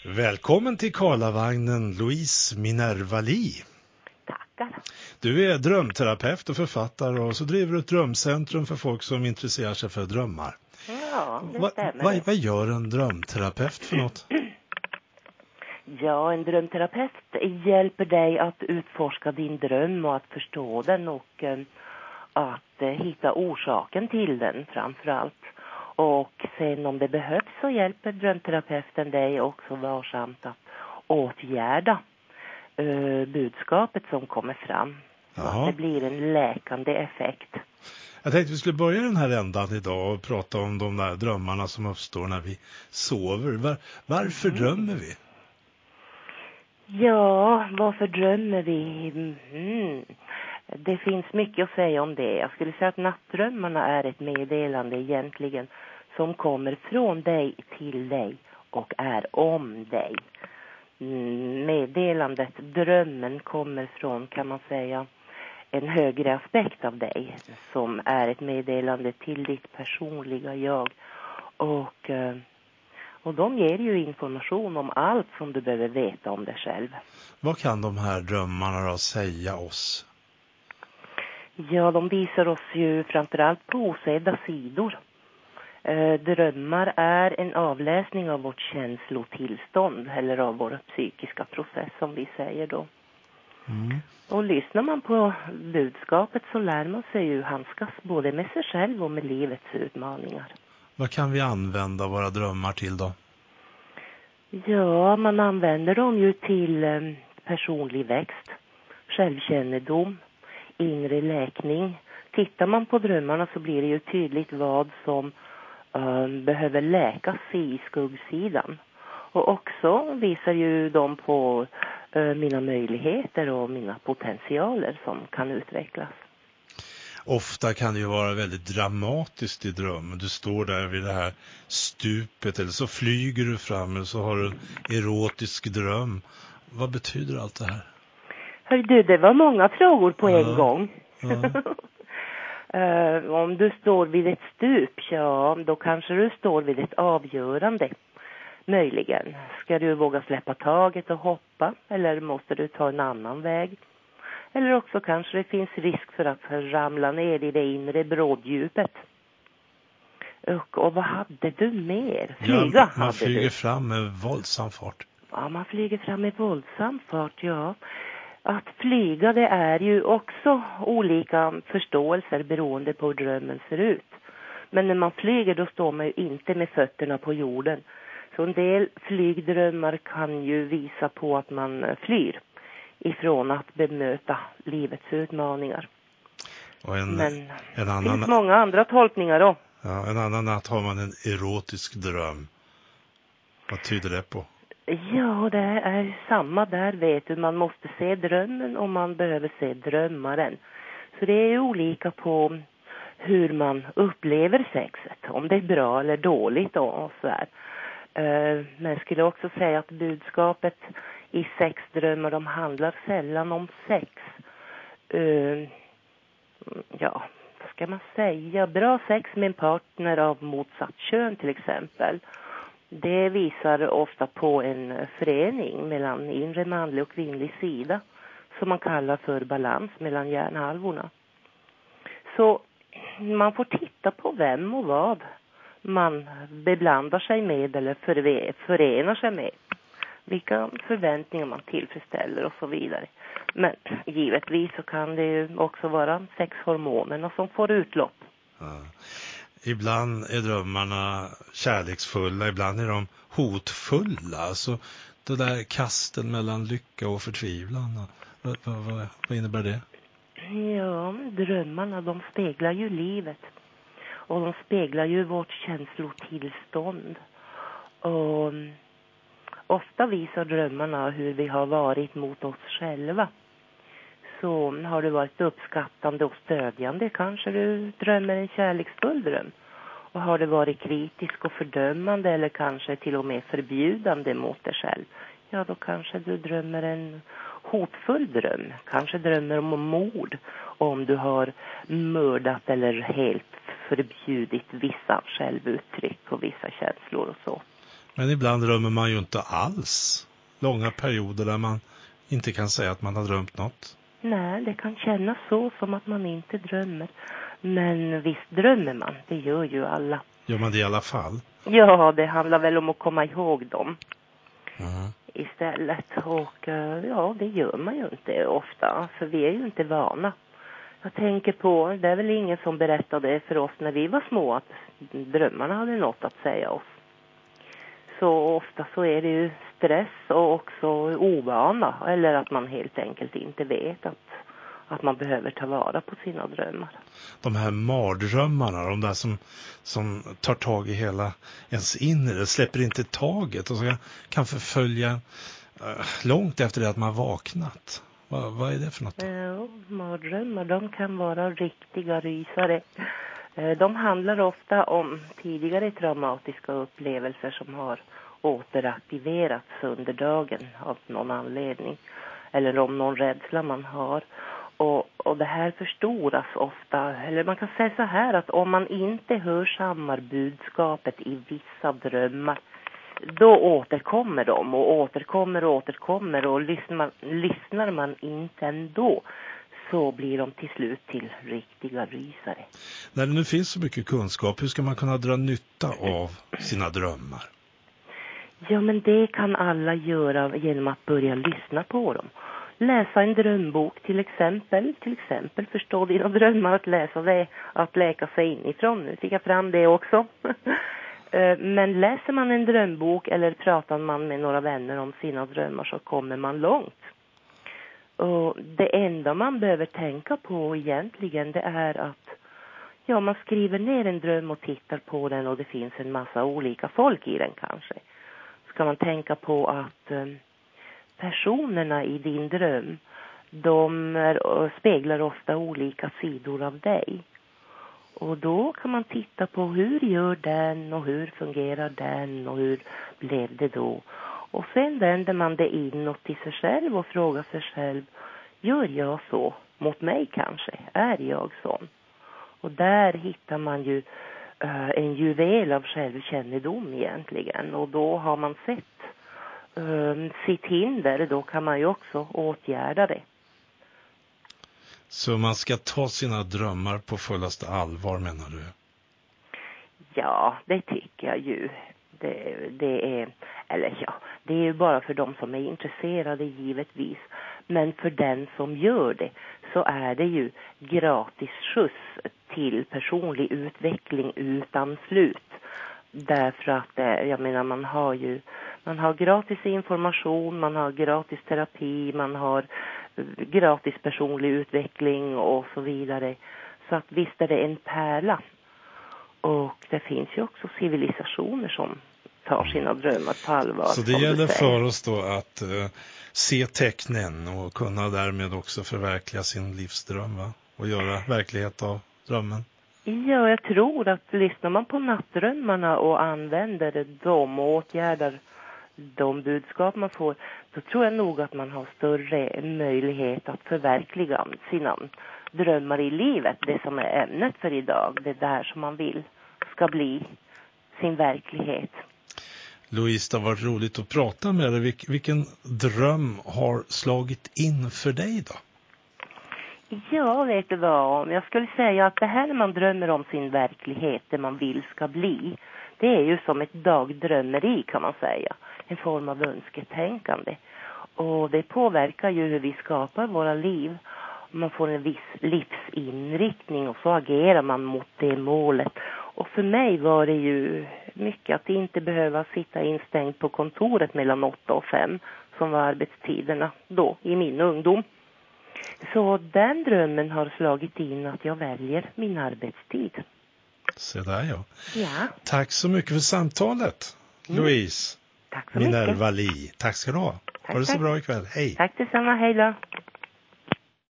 Välkommen till Karlavagnen, Louise Minervali. Tackar. Du är drömterapeut och författare och så driver du ett drömcentrum för folk som intresserar sig för drömmar. Ja, det stämmer. Vad gör en drömterapeut för något? Ja, en drömterapeut hjälper dig att utforska din dröm och att förstå den och att hitta orsaken till den framförallt. Och sen om det behövs så hjälper drömterapeuten dig också varsamt att åtgärda budskapet som kommer fram. Så att det blir en läkande effekt. Jag tänkte vi skulle börja den här ändan idag och prata om de där drömmarna som uppstår när vi sover. Varför drömmer vi? Ja, varför drömmer vi? Det finns mycket att säga om det. Jag skulle säga att nattdrömmarna är ett meddelande egentligen som kommer från dig till dig och är om dig. Meddelandet, drömmen kommer från, kan man säga, en högre aspekt av dig som är ett meddelande till ditt personliga jag. Och de ger ju information om allt som du behöver veta om dig själv. Vad kan de här drömmarna då säga oss? Ja, de visar oss ju framförallt på osedda sidor. Drömmar är en avläsning av vårt känslotillstånd eller av vår psykiska process som vi säger då. Och lyssnar man på budskapet så lär man sig ju handskas både med sig själv och med livets utmaningar. Vad kan vi använda våra drömmar till då? Ja, man använder dem ju till personlig växt, självkännedom, inre läkning. Tittar man på drömmarna så blir det ju tydligt vad som behöver läkas i skuggsidan. Och också visar ju de på mina möjligheter och mina potentialer som kan utvecklas. Ofta kan det ju vara väldigt dramatiskt i drömmen. Du står där vid det här stupet eller så flyger du fram eller så har du en erotisk dröm. Vad betyder allt det här? Hör du, det var många frågor på en gång. Ja. Om du står vid ett stup, ja, då kanske du står vid ett avgörande. Möjligen. Ska du våga släppa taget och hoppa? Eller måste du ta en annan väg? Eller också kanske det finns risk för att ramla ner i det inre bråddjupet. Och vad hade du mer? Flyga ja, man hade flyger du. fram med våldsam fart. Ja, man flyger fram med våldsam fart, ja. Att flyga, det är ju också olika förståelser beroende på hur drömmen ser ut. Men när man flyger då står man ju inte med fötterna på jorden. Så en del flygdrömmar kan ju visa på att man flyr ifrån att bemöta livets utmaningar. Och Men det finns många andra tolkningar då. Ja, en annan natt har man en erotisk dröm. Vad tyder det på? Ja, det är samma där, vet du. Man måste se drömmen och man behöver se drömmaren. Så det är olika på hur man upplever sexet. Om det är bra eller dåligt och så här. Men jag skulle också säga att budskapet i sexdrömmar, de handlar sällan om sex. Ja, vad ska man säga? Bra sex med en partner av motsatt kön till exempel. Det visar ofta på en förening mellan inre manlig och kvinnlig sida som man kallar för balans mellan hjärnhalvorna. Så man får titta på vem och vad man beblandar sig med eller förenar sig med. Vilka förväntningar man tillfredsställer och så vidare. Men givetvis så kan det ju också vara sexhormonerna som får utlopp. Ja. Ibland är drömmarna kärleksfulla, ibland är de hotfulla. Alltså det där kasten mellan lycka och förtvivlan. Vad innebär det? Ja, drömmarna, de speglar ju livet. Och de speglar ju vårt känslotillstånd. Och ofta visar drömmarna hur vi har varit mot oss själva. Så har du varit uppskattande och stödjande, kanske du drömmer en kärleksfull dröm. Och har du varit kritisk och fördömande eller kanske till och med förbjudande mot dig själv, ja då kanske du drömmer en hotfull dröm. Kanske drömmer om mord, om du har mördat eller helt förbjudit vissa självuttryck och vissa känslor och så. Men ibland drömmer man ju inte alls. Långa perioder där man inte kan säga att man har drömt något. Nej, det kan kännas så som att man inte drömmer. Men visst drömmer man, det gör ju alla. Gör man det i alla fall? Ja, det handlar väl om att komma ihåg dem Mm. istället. Och ja, det gör man ju inte ofta, för vi är ju inte vana. Jag tänker på, det är väl ingen som berättade för oss när vi var små att drömmarna hade något att säga oss. Så ofta så är det ju stress och också ovana, eller att man helt enkelt inte vet att man behöver ta vara på sina drömmar. De här mardrömmarna, de där som tar tag i hela ens inre, släpper inte taget och så kan förfölja långt efter det att man vaknat. Vad är det för något? Ja, mardrömmar, de kan vara riktiga rysare. De handlar ofta om tidigare traumatiska upplevelser som har återaktiverats under dagen av någon anledning. Eller om någon rädsla man har. Och det här förstoras ofta. Eller man kan säga så här att om man inte hörsammar budskapet i vissa drömmar, då återkommer de och återkommer och lyssnar man inte ändå, så blir de till slut till riktiga rysare. När det nu finns så mycket kunskap, hur ska man kunna dra nytta av sina drömmar? Ja, men det kan alla göra genom att börja lyssna på dem. Läsa en drömbok till exempel förstå dina drömmar, att läsa det, att läka sig inifrån. Nu fick jag fram det också. Men läser man en drömbok eller pratar man med några vänner om sina drömmar, så kommer man långt. Och det enda man behöver tänka på egentligen, det är att man skriver ner en dröm och tittar på den, och det finns en massa olika folk i den kanske. Ska man tänka på att personerna i din dröm, de speglar ofta olika sidor av dig. Och då kan man titta på hur gör den och hur fungerar den och hur blev det då. Och sen vänder man det inåt till sig själv och frågar sig själv, gör jag så mot mig kanske? Är jag sån? Och där hittar man ju en juvel av självkännedom egentligen. Och då har man sett sitt hinder, då kan man ju också åtgärda det. Så man ska ta sina drömmar på fullaste allvar, menar du? Ja, det tycker jag ju. Det är ju bara för de som är intresserade givetvis. Men för den som gör det så är det ju gratis skjuts till personlig utveckling utan slut. Därför att jag menar, man har gratis information, man har gratis terapi, man har gratis personlig utveckling och så vidare. Så att visst är det en pärla. Och det finns ju också civilisationer som tar sina drömmar på allvar. Så det gäller för oss då att se tecknen och kunna därmed också förverkliga sin livsdröm, va? Och göra verklighet av drömmen. Ja, jag tror att lyssnar man på nattdrömmarna och använder dem och åtgärdar de budskap man får, då tror jag nog att man har större möjlighet att förverkliga sina drömmar i livet. Det som är ämnet för idag, det där som man vill ska bli sin verklighet. Louise, det har varit roligt att prata med dig. Vilken dröm har slagit in för dig då? Ja, vet du vad? Jag skulle säga att det här när man drömmer om sin verklighet, det man vill ska bli, det är ju som ett dagdrömmeri, kan man säga. En form av önsketänkande. Och det påverkar ju hur vi skapar våra liv. Man får en viss livsinriktning och så agerar man mot det målet. Och för mig var det ju mycket att inte behöva sitta instängd på kontoret mellan 8 och 5 som var arbetstiderna då i min ungdom. Så den drömmen har slagit in att jag väljer min arbetstid. Så där, ja. Ja. Tack så mycket för samtalet, Louise. Tack så Minerva mycket. Li. Tack ska du ha. Tack, Ha det så tack. bra ikväll. Hej. Tack detsamma, hej då.